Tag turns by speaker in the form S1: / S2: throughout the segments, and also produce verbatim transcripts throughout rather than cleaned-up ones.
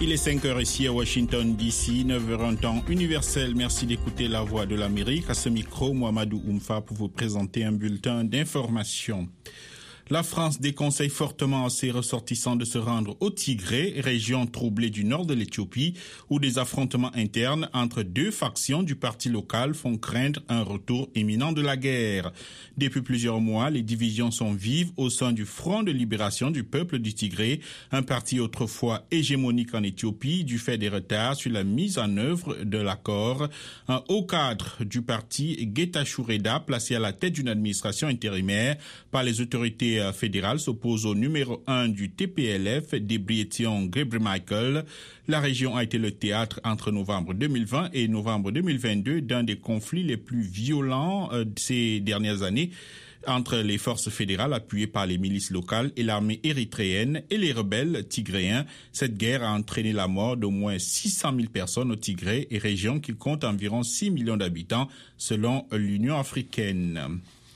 S1: Il est cinq heures ici à Washington D C, neuf heures en temps universel. Merci d'écouter la voix de l'Amérique. À ce micro, Mohamedou Oumfa pour vous présenter un bulletin d'information. La France déconseille fortement à ses ressortissants de se rendre au Tigré, région troublée du nord de l'Éthiopie, où des affrontements internes entre deux factions du parti local font craindre un retour imminent de la guerre. Depuis plusieurs mois, les divisions sont vives au sein du Front de libération du peuple du Tigré, un parti autrefois hégémonique en Éthiopie du fait des retards sur la mise en œuvre de l'accord. Un haut cadre du parti, Getachew Reda, placé à la tête d'une administration intérimaire par les autorités fédérale s'oppose au numéro un du T P L F, Debretsion Gebremichael. La région a été le théâtre entre novembre deux mille vingt et novembre deux mille vingt-deux d'un des conflits les plus violents euh, ces dernières années entre les forces fédérales appuyées par les milices locales et l'armée érythréenne et les rebelles tigréens. Cette guerre a entraîné la mort d'au moins six cent mille personnes au Tigré et région qui compte environ six millions d'habitants selon l'Union africaine.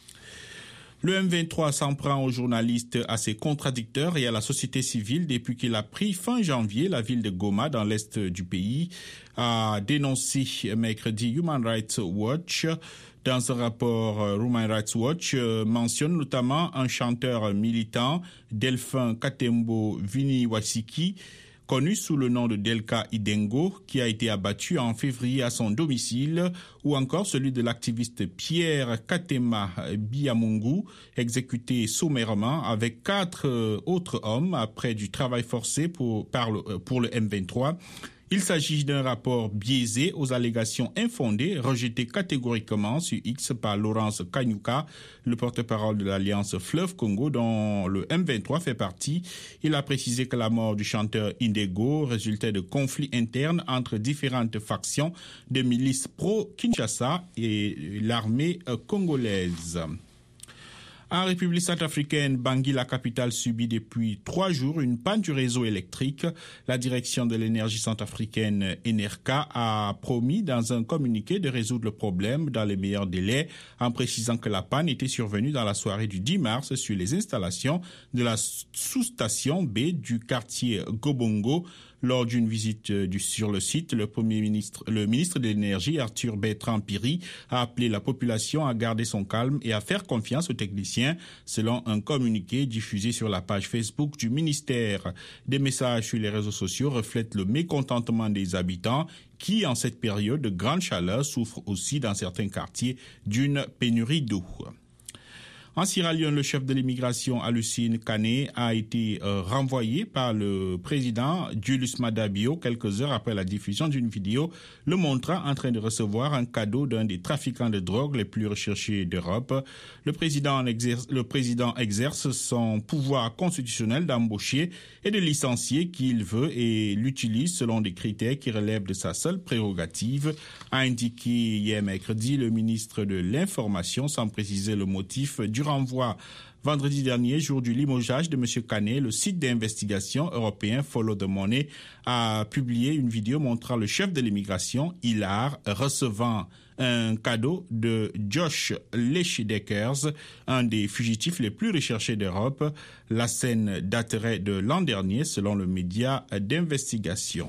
S1: Le M vingt-trois s'en prend aux journalistes, à ses contradicteurs et à la société civile depuis qu'il a pris fin janvier la ville de Goma dans l'est du pays, a dénoncé mercredi Human Rights Watch. Dans un rapport, Human Rights Watch mentionne notamment un chanteur militant, Delphin Katembo Viniwasiki, connu sous le nom de Delka Idengo, qui a été abattu en février à son domicile, ou encore celui de l'activiste Pierre Katema Biamungu, exécuté sommairement avec quatre autres hommes après du travail forcé pour, par le, pour le M vingt-trois. Il s'agit d'un rapport biaisé aux allégations infondées, rejeté catégoriquement sur X par Laurence Kanyuka, le porte-parole de l'Alliance Fleuve Congo dont le M vingt-trois fait partie. Il a précisé que la mort du chanteur Indego résultait de conflits internes entre différentes factions de milices pro-Kinshasa et l'armée congolaise. En République centrafricaine, Bangui, la capitale, subit depuis trois jours une panne du réseau électrique. La direction de l'énergie centrafricaine, Enerca, a promis dans un communiqué de résoudre le problème dans les meilleurs délais, en précisant que la panne était survenue dans la soirée du dix mars sur les installations de la sous-station B du quartier Gobongo. Lors d'une visite du, sur le site, le Premier ministre, le ministre de l'Énergie, Arthur Bertrand Piri, a appelé la population à garder son calme et à faire confiance aux techniciens, selon un communiqué diffusé sur la page Facebook du ministère. Des messages sur les réseaux sociaux reflètent le mécontentement des habitants qui, en cette période de grande chaleur, souffrent aussi dans certains quartiers d'une pénurie d'eau. En Sierra Leone, le chef de l'immigration, Alucine Kane, a été euh, renvoyé par le président Julius Maada Bio quelques heures après la diffusion d'une vidéo le montrant en train de recevoir un cadeau d'un des trafiquants de drogue les plus recherchés d'Europe. Le président, exerce, le président exerce son pouvoir constitutionnel d'embaucher et de licencier qui il veut et l'utilise selon des critères qui relèvent de sa seule prérogative, a indiqué hier mercredi le ministre de l'Information sans préciser le motif du renvoi. Vendredi dernier, jour du limogeage de M. Kane, le site d'investigation européen Follow the Money a publié une vidéo montrant le chef de l'immigration, Hilar, recevant un cadeau de Josh Leschdeckers, un des fugitifs les plus recherchés d'Europe. La scène daterait de l'an dernier, selon le média d'investigation.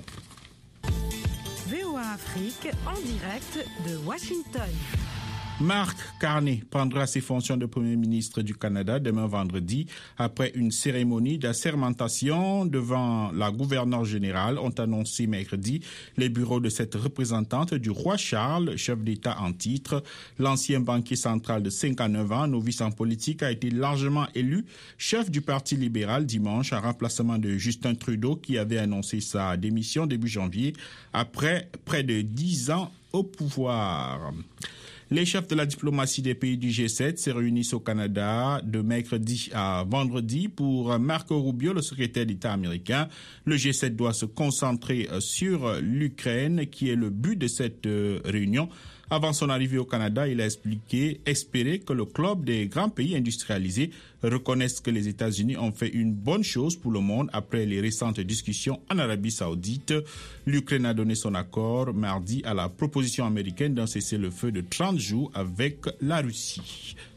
S2: V O A Afrique, en direct de Washington.
S1: Mark Carney prendra ses fonctions de Premier ministre du Canada demain vendredi après une cérémonie d'assermentation devant la gouverneure générale, ont annoncé mercredi les bureaux de cette représentante du roi Charles, chef d'État en titre. L'ancien banquier central de cinquante-neuf ans, novice en politique, a été largement élu chef du Parti libéral dimanche en remplacement de Justin Trudeau qui avait annoncé sa démission début janvier après près de dix ans au pouvoir. Les chefs de la diplomatie des pays du G sept se réunissent au Canada de mercredi à vendredi pour Marco Rubio, le secrétaire d'État américain. Le G sept doit se concentrer sur l'Ukraine, qui est le but de cette réunion. Avant son arrivée au Canada, il a expliqué espérer que le club des grands pays industrialisés reconnaisse que les États-Unis ont fait une bonne chose pour le monde après les récentes discussions en Arabie Saoudite. L'Ukraine a donné son accord mardi à la proposition américaine d'un cessez-le-feu de trente jours avec la Russie.